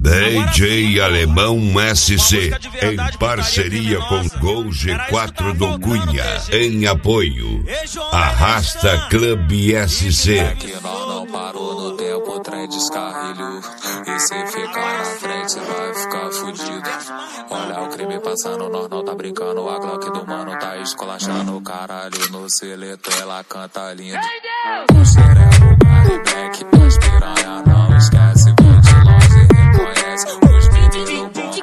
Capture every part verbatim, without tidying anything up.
D J Alemão S C, em parceria com Gol G quatro do Cunha, em apoio, Arrasta Club S C. Aqui nós não parou no tempo, o trem descarrilho. E se ficar na frente, vai ficar fudido. Olha o crime passando, nós não tá brincando. A Glock do mano tá escolachando. Caralho, no seleto ela canta lindo. O cerebro, Gary Black, as piranha não esquece. Vem de longe, reconhece os meninos bons.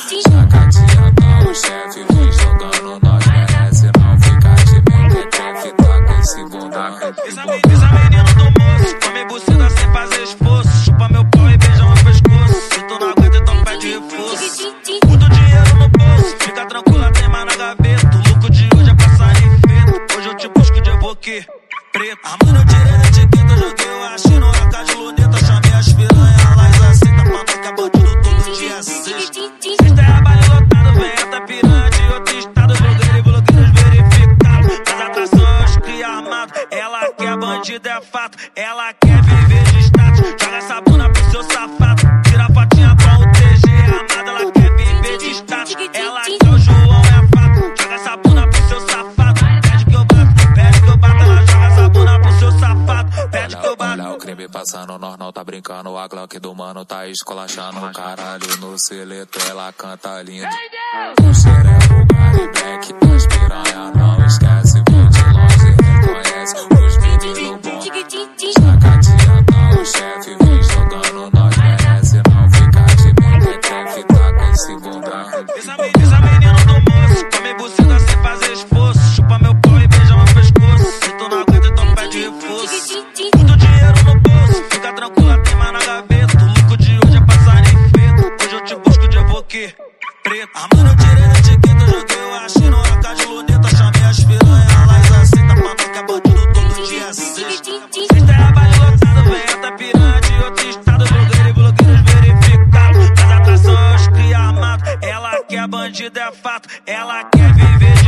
Sacatinha tá o chefe, vem jogando, nós merece. Não fica de mente, quer ficar com esse bundão. Essa menina do moço, come buceta sem fazer esforço. Chupa meu pau e beija meu pescoço. Se tu não aguenta, então pede reforço. Muito dinheiro no bolso, fica tranquila, tem mais na gaveta. O lucro de hoje é passar em feto. Hoje eu te busco de evoque preto. A mano eu tirei na etiqueta, joguei o achei no A K de luneta. Chamei as piranha, lá e aceita. Pra nós que é bandido todo dia sexta. Sexta é baile lotado, vem essa piranha de outro estado. Blogueiro e blogueiros verificados. As atrações cria armado. Ela quer bandido, é fato. Ela quer viver de status. Joga essa bunda pro seu safado. Tira a fotinha com o T G armado. Ela quer viver de status. Ela quer o João, é fato. Joga essa bunda pro seu safado. Pede que eu bato, pede que eu bato. Ela joga essa bunda pro seu safado. Pede que eu bato. Olha o crime passando, nós não tá brincando. A Glock do mano tá escolachando. Caralho, no seleto ela canta lindo. O cerebro, Gary Black, as piranha não esquece. Vem de longe, reconhece os meninos bons. Sacatinha tá o chefe, vem jogando, nós merece. Não fica de mente, quer ficar com esse bundão. Essa menina do moço, come buceta sem fazer esforço. Chupa meu pau e beija meu pescoço. Se tu não aguenta, então pede reforço. Muito dinheiro no bolso, fica tranquila, tem mais na gaveta. O lucro de hoje é passar em feto. Hoje eu te busco de evoque preto. A mano eu tirei na etiqueta, joguei o achei no A K de luneta. Chamei as piranha, lá e aceita. Pra nós que é bandido todo dia sexta. Sexta é baile lotado, vem essa piranha de outro estado. Blogueiro e blogueiros verificados. As atrações cria armado. Ela quer bandido, é fato. Ela quer viver